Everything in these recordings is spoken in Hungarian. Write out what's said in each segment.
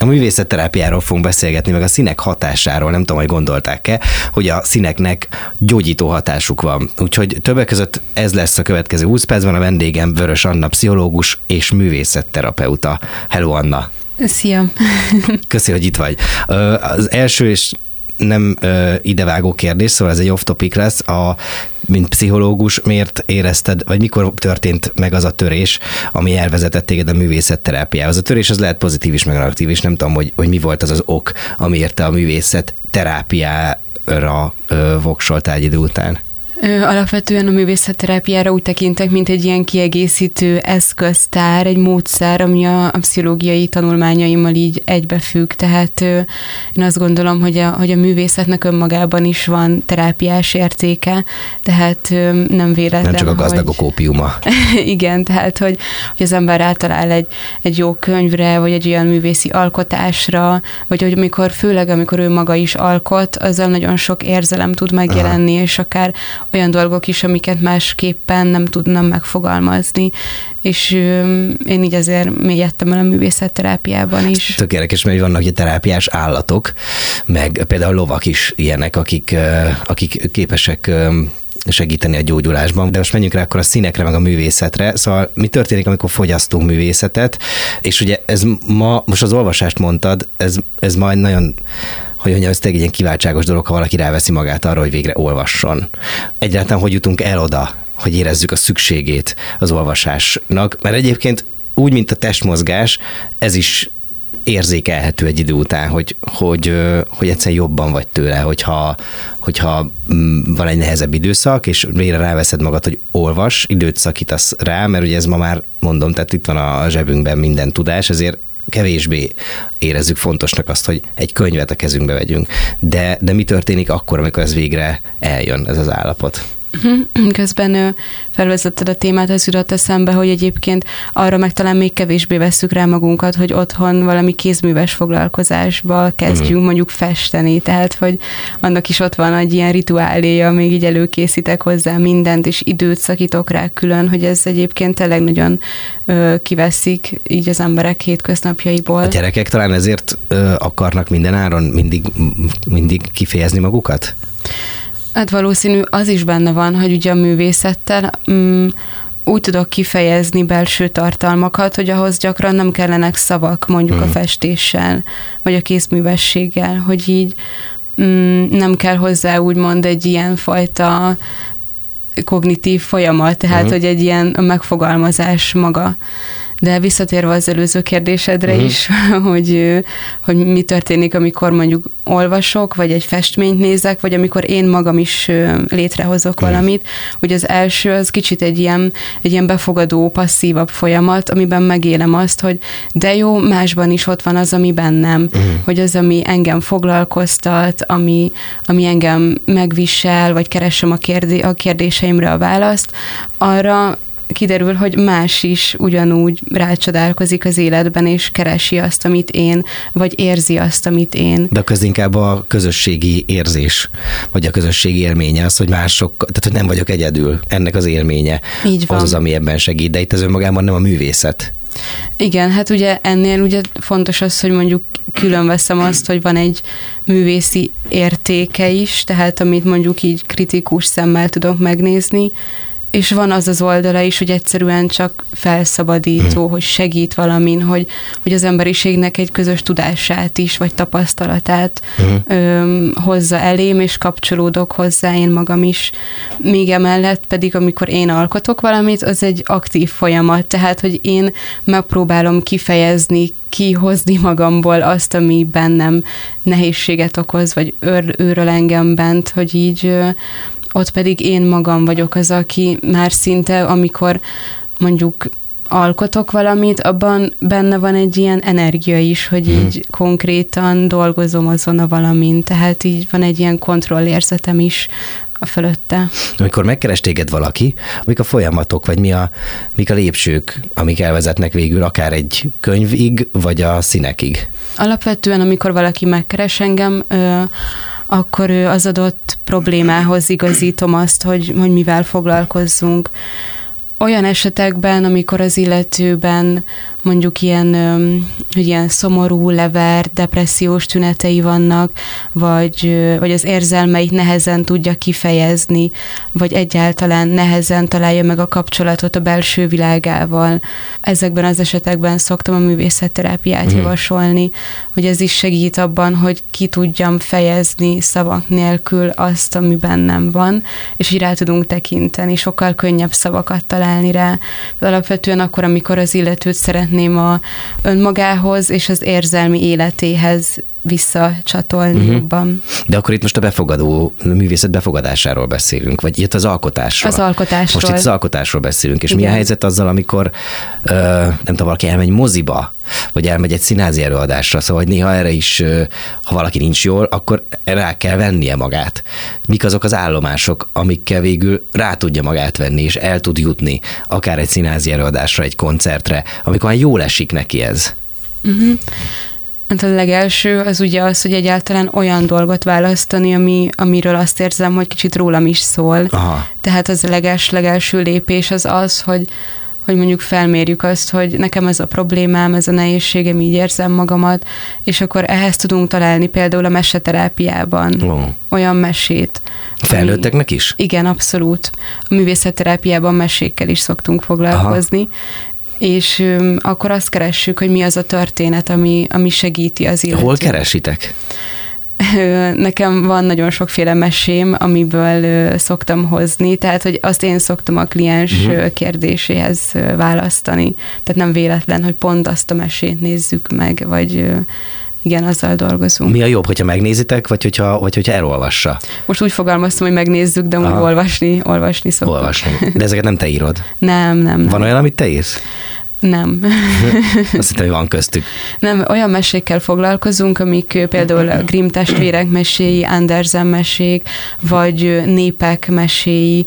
A művészetterápiáról fogunk beszélgetni, meg a színek hatásáról, nem tudom, hogy gondolták-e, hogy a színeknek gyógyító hatásuk van. Úgyhogy többek között ez lesz a következő 20 percben, a vendégem Vörös Anna, pszichológus és művészetterapeuta. Hello, Anna! Szia! Köszi, hogy itt vagy. Az első és nem idevágó kérdés, szóval ez egy off-topic lesz. Mint pszichológus, miért érezted, vagy mikor történt meg az a törés, ami elvezetett téged a művészetterápiához? A törés az lehet pozitív is, meg negatív is. Nem tudom, hogy mi volt az az ok, amiért te a művészetterápiára voksoltál egy idő után. Alapvetően a művészetterápiára úgy tekintek, mint egy ilyen kiegészítő eszköztár, egy módszer, ami a pszichológiai tanulmányaimmal így egybefügg. Tehát én azt gondolom, hogy a művészetnek önmagában is van terápiás értéke, tehát nem véletlen, nem csak a gazdagok ópiuma. Igen, tehát hogy az ember rátalál egy jó könyvre, vagy egy olyan művészi alkotásra, vagy hogy főleg amikor ő maga is alkot, azzal nagyon sok érzelem tud megjelenni, és akár olyan dolgok is, amiket másképpen nem tudnám megfogalmazni, és én így azért mélyedtem el a művészetterápiában is. Tök érdekes, mert vannak ugye terápiás állatok, meg például lovak is ilyenek, akik képesek segíteni a gyógyulásban. De most menjünk rá akkor a színekre, meg a művészetre. Szóval mi történik, amikor fogyasztunk művészetet, és ugye ez most az olvasást mondtad, ez majd nagyon, hogy mondjam, ez tényleg egy ilyen kiváltságos dolog, ha valaki ráveszi magát arra, hogy végre olvasson. Egyáltalán hogy jutunk el oda, hogy érezzük a szükségét az olvasásnak, mert egyébként úgy, mint a testmozgás, ez is érzékelhető egy idő után, hogy egyszerűen jobban vagy tőle, hogyha van egy nehezebb időszak, és végre ráveszed magad, hogy olvas, időt szakítasz rá, mert ugye ez ma már mondom, tehát itt van a zsebünkben minden tudás, ezért kevésbé érezzük fontosnak azt, hogy egy könyvet a kezünkbe vegyünk. De mi történik akkor, amikor ez végre eljön, ez az állapot? Közben felvezetted a témát, az jutott eszembe, hogy egyébként arra meg talán még kevésbé vesszük rá magunkat, hogy otthon valami kézműves foglalkozásba kezdjünk mondjuk festeni, tehát hogy annak is ott van egy ilyen rituáléja, még így előkészítek hozzá mindent, és időt szakítok rá külön, hogy ez egyébként tényleg nagyon kiveszik így az emberek hétköznapjaiból. A gyerekek talán ezért akarnak mindenáron mindig kifejezni magukat? Hát valószínű az is benne van, hogy ugye a művészettel úgy tudok kifejezni belső tartalmakat, hogy ahhoz gyakran nem kellenek szavak, mondjuk a festéssel, vagy a kézművességgel, hogy így nem kell hozzá úgymond egy ilyen fajta kognitív folyamat, tehát hogy egy ilyen megfogalmazás maga. De visszatérve az előző kérdésedre is, hogy mi történik, amikor mondjuk olvasok, vagy egy festményt nézek, vagy amikor én magam is létrehozok valamit, hogy az első az kicsit egy ilyen befogadó, passzívabb folyamat, amiben megélem azt, hogy de jó, másban is ott van az, ami bennem, hogy az, ami engem foglalkoztat, ami engem megvisel, vagy keresem a kérdéseimre a választ, arra kiderül, hogy más is ugyanúgy rácsodálkozik az életben, és keresi azt, amit én, vagy érzi azt, amit én. De az inkább a közösségi érzés, vagy a közösségi élménye az, hogy mások, tehát hogy nem vagyok egyedül, ennek az élménye. Így van. Az, ami ebben segít, de itt az önmagában nem a művészet. Igen, hát ugye ennél ugye fontos az, hogy mondjuk külön veszem azt, hogy van egy művészi értéke is, tehát amit mondjuk így kritikus szemmel tudok megnézni, és van az az oldala is, hogy egyszerűen csak felszabadító, hogy segít valamin, hogy az emberiségnek egy közös tudását is, vagy tapasztalatát hozza elém, és kapcsolódok hozzá én magam is. Még emellett pedig, amikor én alkotok valamit, az egy aktív folyamat, tehát, hogy én megpróbálom kifejezni, kihozni magamból azt, ami bennem nehézséget okoz, vagy őröl engem bent, hogy így ott pedig én magam vagyok az, aki már szinte, amikor mondjuk alkotok valamit, abban benne van egy ilyen energia is, hogy így konkrétan dolgozom azon a valamin, tehát így van egy ilyen kontrollérzetem is a fölötte. Amikor megkeres téged valaki, mik a folyamatok, vagy mik a lépcsők, amik elvezetnek végül akár egy könyvig, vagy a színekig? Alapvetően, amikor valaki megkeres engem, akkor az adott problémához igazítom azt, hogy mivel foglalkozzunk. Olyan esetekben, amikor az illetőben mondjuk hogy ilyen szomorú, lever, depressziós tünetei vannak, vagy az érzelmeit nehezen tudja kifejezni, vagy egyáltalán nehezen találja meg a kapcsolatot a belső világával. Ezekben az esetekben szoktam a művészetterápiát javasolni, hogy ez is segít abban, hogy ki tudjam fejezni szavak nélkül azt, ami bennem van, és így rá tudunk tekinteni, sokkal könnyebb szavakat találni rá. De alapvetően akkor, amikor az illetőt szeretném a önmagához és az érzelmi életéhez visszacsatolni jobban. De akkor itt most a művészet befogadásáról beszélünk, vagy itt az alkotásról. Az alkotásról. Most itt az alkotásról beszélünk, és igen. mi a helyzet azzal, amikor nem tudom, valaki elmegy moziba, vagy elmegy egy színházi előadásra, szóval hogy néha erre is, ha valaki nincs jól, akkor rá kell vennie magát. Mik azok az állomások, amikkel végül rá tudja magát venni, és el tud jutni akár egy színházi előadásra, egy koncertre, amikor már jól esik neki ez? Hát a legelső az ugye az, hogy egyáltalán olyan dolgot választani, amiről azt érzem, hogy kicsit rólam is szól. Aha. Tehát az a legelső lépés az, hogy mondjuk felmérjük azt, hogy nekem ez a problémám, ez a nehézségem, így érzem magamat, és akkor ehhez tudunk találni például a meseterápiában olyan mesét. Felnőtteknek is? Igen, abszolút. A művészetterápiában mesékkel is szoktunk foglalkozni. Aha. És akkor azt keressük, hogy mi az a történet, ami segíti az illetőt. Hol keresitek? Nekem van nagyon sokféle mesém, amiből szoktam hozni, tehát hogy azt én szoktam a kliens kérdéséhez választani. Tehát nem véletlen, hogy pont azt a mesét nézzük meg, vagy igen, azzal dolgozunk. Mi a jobb, hogyha megnézitek, vagy hogyha elolvassa? Most úgy fogalmaztam, hogy megnézzük, de úgy olvasni szoktuk. Olvasni. De ezeket nem te írod? Nem. Van olyan, amit te írsz? Nem. Azt hittem, hogy van köztük. Nem, olyan mesékkel foglalkozunk, amik például a Grimm testvérek meséi, Andersen mesék, vagy népek meséi,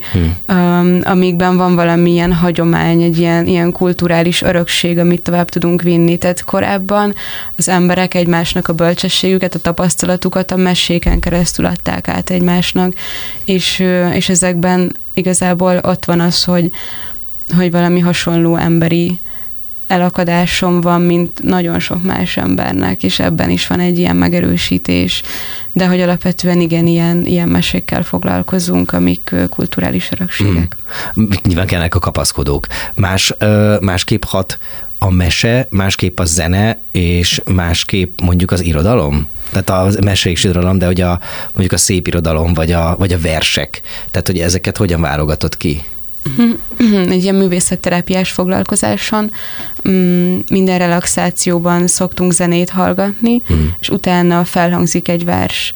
amikben van valamilyen hagyomány, egy ilyen kulturális örökség, amit tovább tudunk vinni. Tehát korábban az emberek egymásnak a bölcsességüket, a tapasztalatukat a meséken keresztül adták át egymásnak, és ezekben igazából ott van az, hogy valami hasonló emberi elakadásom van, mint nagyon sok más embernek, és ebben is van egy ilyen megerősítés, de hogy alapvetően igen, ilyen mesékkel foglalkozunk, amik kulturális örökségek. Nyilván kellnek a kapaszkodók. Másképp hat a mese, másképp a zene, és másképp mondjuk az irodalom? Tehát a mese és irodalom, de hogy mondjuk a szép irodalom, vagy a versek. Tehát, hogy ezeket hogyan válogatod ki? Egy ilyen művészetterápiás foglalkozáson minden relaxációban szoktunk zenét hallgatni, és utána felhangzik egy vers,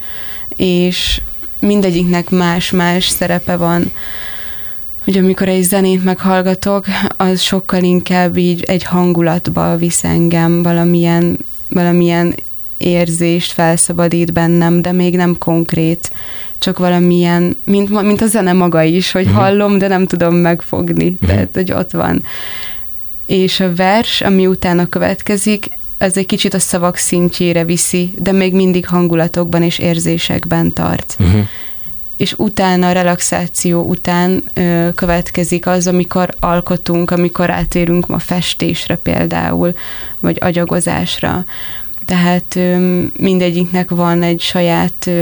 és mindegyiknek más-más szerepe van, hogy amikor egy zenét meghallgatok, az sokkal inkább így egy hangulatba visz engem, valamilyen érzést felszabadít bennem, de még nem konkrét, csak valamilyen, mint a zene maga is, hogy hallom, de nem tudom megfogni, tehát hogy ott van. És a vers, ami utána következik, ez egy kicsit a szavak szintjére viszi, de még mindig hangulatokban és érzésekben tart. És utána, a relaxáció után következik az, amikor alkotunk, amikor átérünk a festésre például, vagy agyagozásra. Tehát mindegyiknek van egy saját,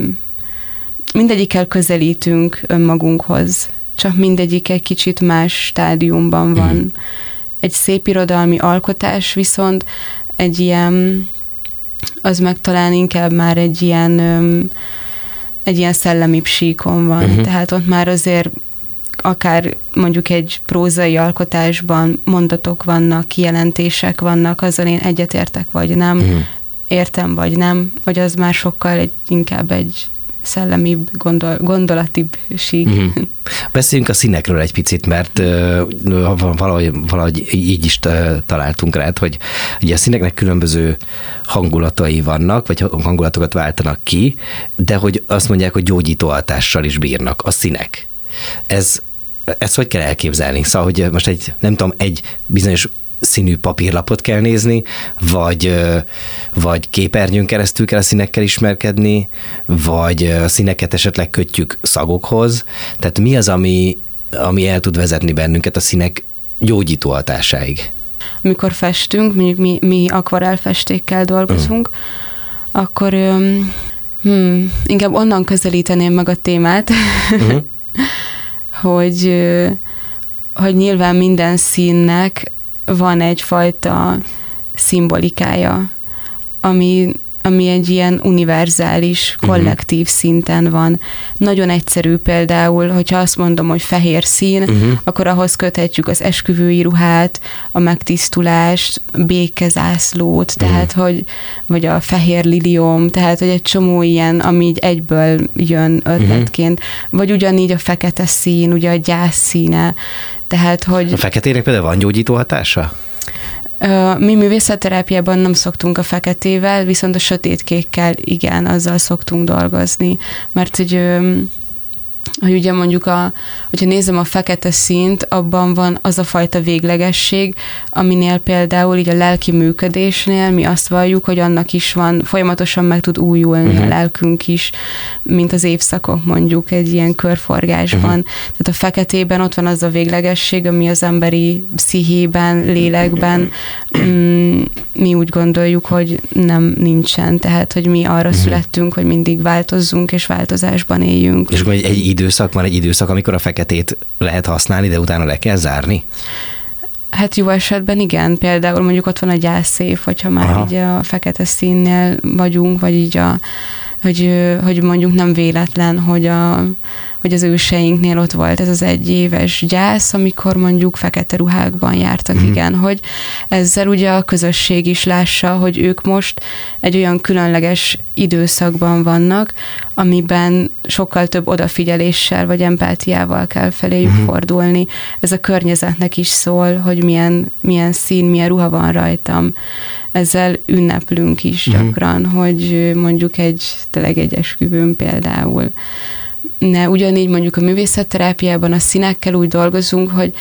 mindegyikkel közelítünk önmagunkhoz, csak mindegyik egy kicsit más stádiumban van. Egy szép irodalmi alkotás viszont egy ilyen, az meg talán inkább már egy ilyen szellemibb síkon van. Tehát ott már azért akár mondjuk egy prózai alkotásban mondatok vannak, kijelentések vannak, azzal én egyetértek vagy nem, értem vagy nem, vagy az már sokkal inkább egy szellemibb, gondolatibb sík. Beszéljünk a színekről egy picit, mert valahogy így is találtunk rá, hogy ugye a színeknek különböző hangulatai vannak, vagy hangulatokat váltanak ki, de hogy azt mondják, hogy gyógyító hatással is bírnak a színek. Ezt hogy kell elképzelni? Szóval, hogy most egy bizonyos színű papírlapot kell nézni, vagy képernyőn keresztül kell a színekkel ismerkedni, vagy a színeket esetleg kötjük szagokhoz. Tehát mi az, ami el tud vezetni bennünket a színek gyógyító hatásáig? amikor festünk, mondjuk mi akvarellfestékkel dolgozunk, akkor inkább onnan közelíteném meg a témát, hogy nyilván minden színnek van egyfajta szimbolikája, ami egy ilyen univerzális, kollektív szinten van. Nagyon egyszerű például, hogyha azt mondom, hogy fehér szín, akkor ahhoz köthetjük az esküvői ruhát, a megtisztulást, békezászlót, tehát, vagy a fehér liliom, tehát, hogy egy csomó ilyen, ami így egyből jön ötletként. Vagy ugyanígy a fekete szín, ugye a gyász színe. Tehát, hogy... A feketének például van gyógyító hatása? Mi művészetterápiában nem szoktunk a feketével, viszont a sötétkékkel igen, azzal szoktunk dolgozni. Mert hogy ugye mondjuk, hogyha nézem a fekete színt, abban van az a fajta véglegesség, aminél például így a lelki működésnél mi azt valljuk, hogy annak is van, folyamatosan meg tud újulni a lelkünk is, mint az évszakok mondjuk egy ilyen körforgásban. Tehát a feketében ott van az a véglegesség, ami az emberi pszichében, lélekben mi úgy gondoljuk, hogy nincsen. Tehát, hogy mi arra születtünk, hogy mindig változzunk és változásban éljünk. És akkor egy időszak, amikor a feketét lehet használni, de utána le kell zárni? Hát jó esetben igen, például mondjuk ott van a gyászév, hogyha már így a fekete színnél vagyunk, vagy így hogy mondjuk nem véletlen, hogy az őseinknél ott volt ez az 1 éves gyász, amikor mondjuk fekete ruhákban jártak, igen, hogy ezzel ugye a közösség is lássa, hogy ők most egy olyan különleges időszakban vannak, amiben sokkal több odafigyeléssel vagy empátiával kell feléjük fordulni. Ez a környezetnek is szól, hogy milyen szín, milyen ruha van rajtam. Ezzel ünneplünk is gyakran, hogy mondjuk tényleg egy esküvőn például. Ugyanígy mondjuk a művészetterápiában a színekkel úgy dolgozunk, hogy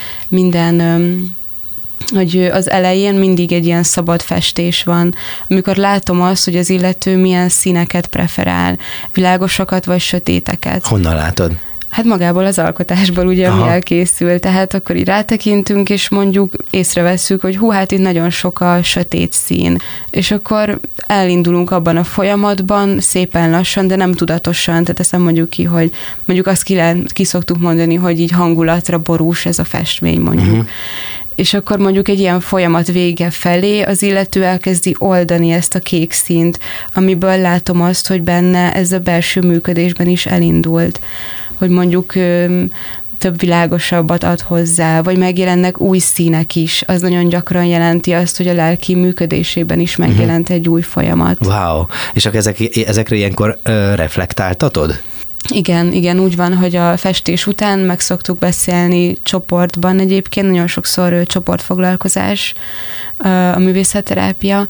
hogy az elején mindig egy ilyen szabad festés van, amikor látom azt, hogy az illető milyen színeket preferál, világosakat vagy sötéteket. Honnan látod? Hát magából az alkotásból ugye, ami elkészül, tehát akkor így rátekintünk, és mondjuk észrevesszük, hogy hát itt nagyon sok a sötét szín. És akkor elindulunk abban a folyamatban, szépen lassan, de nem tudatosan, tehát ezt nem mondjuk ki, hogy mondjuk azt ki szoktuk mondani, hogy így hangulatra borús ez a festmény mondjuk. És akkor mondjuk egy ilyen folyamat vége felé az illető elkezdi oldani ezt a kék színt, amiből látom azt, hogy benne ez a belső működésben is elindult. Hogy mondjuk több világosabbat ad hozzá, vagy megjelennek új színek is. Az nagyon gyakran jelenti azt, hogy a lelki működésében is megjelent egy új folyamat. Wow! És akkor ezekre ilyenkor reflektáltatod? Igen, úgy van, hogy a festés után meg szoktuk beszélni csoportban egyébként, nagyon sokszor csoportfoglalkozás, a művészetterápia,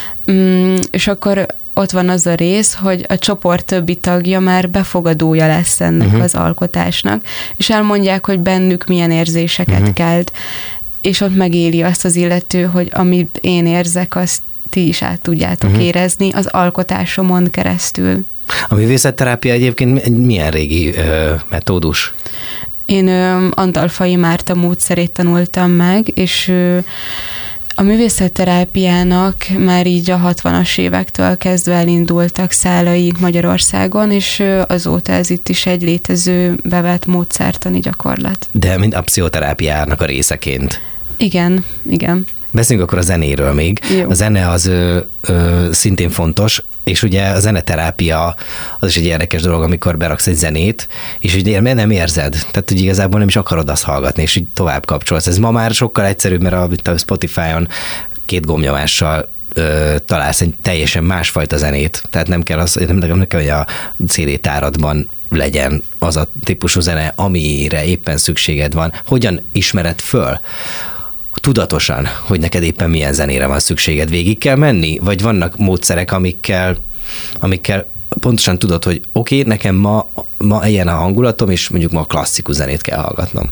és akkor ott van az a rész, hogy a csoport többi tagja már befogadója lesz ennek az alkotásnak, és elmondják, hogy bennük milyen érzéseket kelt, és ott megéli azt az illető, hogy amit én érzek, azt ti is át tudjátok érezni az alkotásomon keresztül. A művészetterápia egyébként milyen régi metódus? Én Antalfai Márta módszerét tanultam meg, és a művészetterápiának már így a 60-as évektől kezdve elindultak szálai Magyarországon, és azóta ez itt is egy létező bevett módszertani gyakorlat. De mint a pszichoterápiának a részeként. Igen. Beszéljünk akkor a zenéről még. Jó. A zene az szintén fontos, és ugye a zeneterápia az is egy érdekes dolog, amikor beraksz egy zenét, és ugye nem érzed, tehát hogy igazából nem is akarod azt hallgatni, és így tovább kapcsolsz. Ez ma már sokkal egyszerűbb, mert a Spotify-on 2 gombnyomással találsz egy teljesen másfajta zenét, tehát nem kell, hogy a CD táradban legyen az a típusú zene, amire éppen szükséged van. Hogyan ismered föl tudatosan, hogy neked éppen milyen zenére van szükséged? Végig kell menni? Vagy vannak módszerek, amikkel pontosan tudod, hogy oké, nekem ma ilyen a hangulatom, és mondjuk ma a klasszikus zenét kell hallgatnom.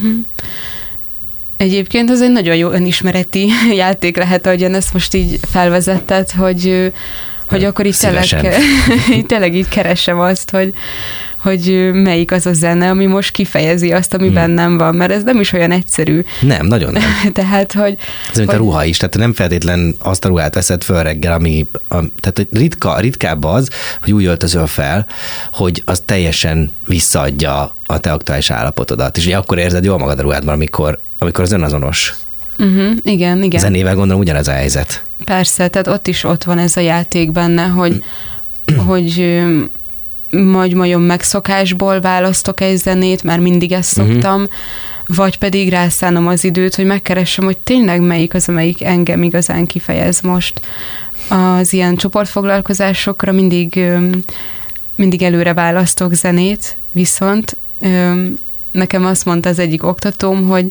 Egyébként ez egy nagyon jó önismereti játék lehet, ahogyan ezt most így felvezetted, hogy akkor így tényleg így keresem azt, hogy melyik az a zene, ami most kifejezi azt, ami bennem van, mert ez nem is olyan egyszerű. Nem, nagyon nem. Tehát, hogy... Ez mint a ruha is, tehát nem feltétlen azt a ruhát veszed föl reggel, tehát ritkább az, hogy úgy öltözöl fel, hogy az teljesen visszaadja a te aktuális állapotodat. És ugye akkor érzed jól magad a ruhádban, amikor az önazonos. Igen. Zenével gondolom ugyanez a helyzet. Persze, tehát ott van ez a játék benne, hogy nagyon megszokásból választok egy zenét, már mindig ezt szoktam, vagy pedig rászánom az időt, hogy megkeressem, hogy tényleg melyik az, amelyik engem igazán kifejez most. Az ilyen csoportfoglalkozásokra mindig előre választok zenét, viszont nekem azt mondta az egyik oktatóm, hogy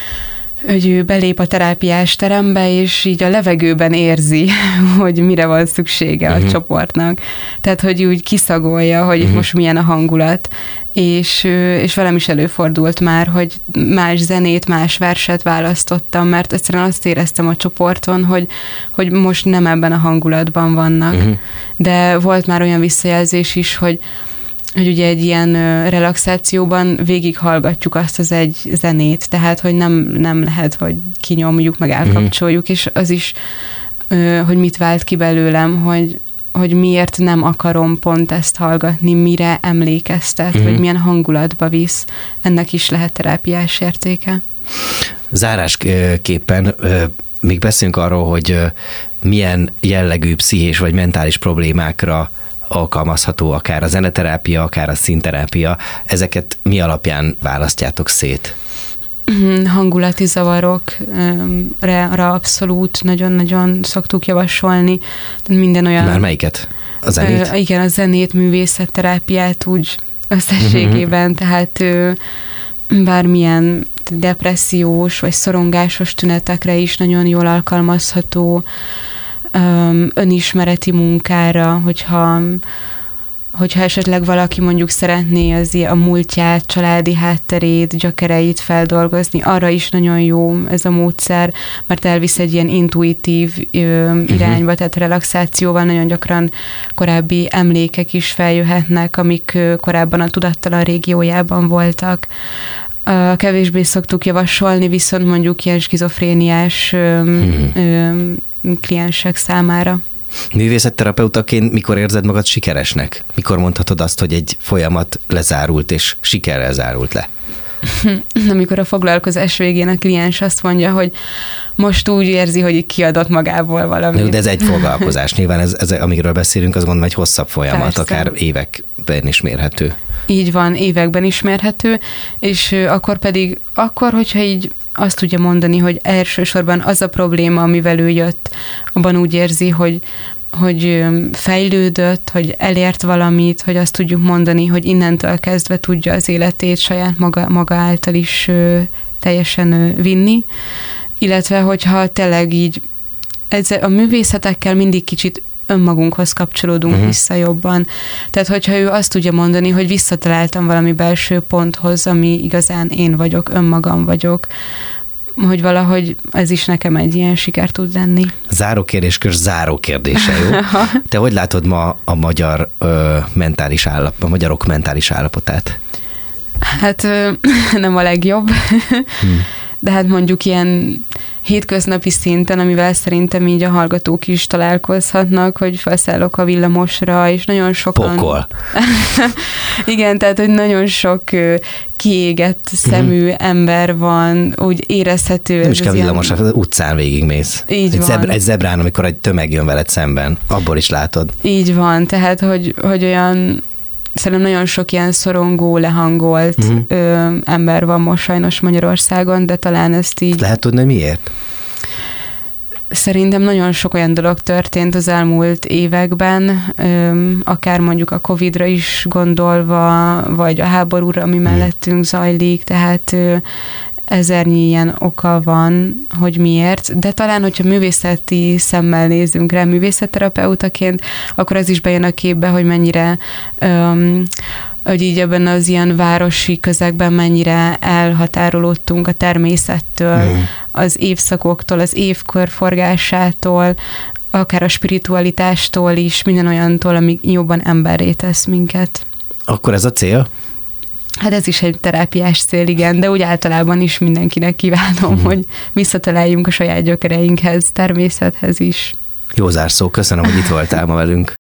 ő belép a terápiás terembe, és így a levegőben érzi, hogy mire van szüksége a csoportnak. Tehát, hogy úgy kiszagolja, hogy most milyen a hangulat. És velem is előfordult már, hogy más zenét, más verset választottam, mert egyszerűen azt éreztem a csoporton, hogy most nem ebben a hangulatban vannak. De volt már olyan visszajelzés is, hogy ugye egy ilyen relaxációban végighallgatjuk azt az egy zenét, tehát, hogy nem lehet, hogy kinyomjuk, meg elkapcsoljuk, és az is, hogy mit vált ki belőlem, hogy miért nem akarom pont ezt hallgatni, mire emlékeztet, vagy milyen hangulatba visz. Ennek is lehet terápiás értéke. Zárásképpen még beszélünk arról, hogy milyen jellegű pszichés vagy mentális problémákra alkalmazható akár a zeneterápia, akár a színterápia. Ezeket mi alapján választjátok szét? Hangulati zavarokra abszolút nagyon-nagyon szoktuk javasolni. Minden olyan... Már melyiket? A zenét? Igen, a zenét, művészetterápiát úgy összességében, tehát bármilyen depressziós vagy szorongásos tünetekre is nagyon jól alkalmazható, önismereti munkára, hogyha esetleg valaki mondjuk szeretné a múltját, családi hátterét, gyökereit feldolgozni, arra is nagyon jó ez a módszer, mert elvisz egy ilyen intuitív irányba, tehát relaxációval nagyon gyakran korábbi emlékek is feljöhetnek, amik korábban a tudattalan régiójában voltak. Kevésbé szoktuk javasolni, viszont mondjuk ilyen skizofréniás kliensek számára. Művészetterapeutaként mikor érzed magad sikeresnek? Mikor mondhatod azt, hogy egy folyamat lezárult és sikerrel zárult le? Amikor a foglalkozás végén a kliens azt mondja, hogy most úgy érzi, hogy így kiadott magából valami. De ez egy foglalkozás. Nyilván ez amiről beszélünk, az gondolom egy hosszabb folyamat, persze. Akár években is mérhető. Így van, években is mérhető, és akkor, hogyha így azt tudja mondani, hogy elsősorban az a probléma, amivel ő jött, abban úgy érzi, hogy fejlődött, hogy elért valamit, hogy azt tudjuk mondani, hogy innentől kezdve tudja az életét saját maga által is teljesen vinni, illetve hogyha tényleg így a művészetekkel mindig kicsit önmagunkhoz kapcsolódunk vissza jobban. Tehát, hogyha ő azt tudja mondani, hogy visszataláltam valami belső ponthoz, ami igazán én vagyok, önmagam vagyok, hogy valahogy ez is nekem egy ilyen siker tud lenni. Záró kérdése, jó? Te hogy látod ma a magyarok mentális állapotát? Hát nem a legjobb, de hát mondjuk ilyen hétköznapi szinten, amivel szerintem így a hallgatók is találkozhatnak, hogy felszállok a villamosra, és nagyon sokan... Pokol. Igen, tehát, hogy nagyon sok kiégett szemű ember van, úgy érezhető. Nem is kell villamos, az utcán végigmész. Így van. Egy zebrán, amikor egy tömeg jön veled szemben, abból is látod. Így van, tehát, hogy olyan... Szerintem nagyon sok ilyen szorongó, lehangolt ember van most sajnos Magyarországon, de talán ezt így... Lehet tudni, hogy miért? Szerintem nagyon sok olyan dolog történt az elmúlt években, akár mondjuk a Covid-ra is gondolva, vagy a háborúra, ami mellettünk zajlik, tehát ezernyi ilyen oka van, hogy miért, de talán, hogyha művészeti szemmel nézünk rá művészetterapeutaként, akkor az is bejön a képbe, hogy mennyire hogy így ebben az ilyen városi közegben mennyire elhatárolódtunk a természettől, az évszakoktól, az évkörforgásától, akár a spiritualitástól is, minden olyantól, ami jobban emberré tesz minket. Akkor ez a cél? Hát ez is egy terápiás cél, igen, de úgy általában is mindenkinek kívánom, hogy visszataláljunk a saját gyökereinkhez, természethez is. Jó zárszó, köszönöm, hogy itt voltál ma velünk.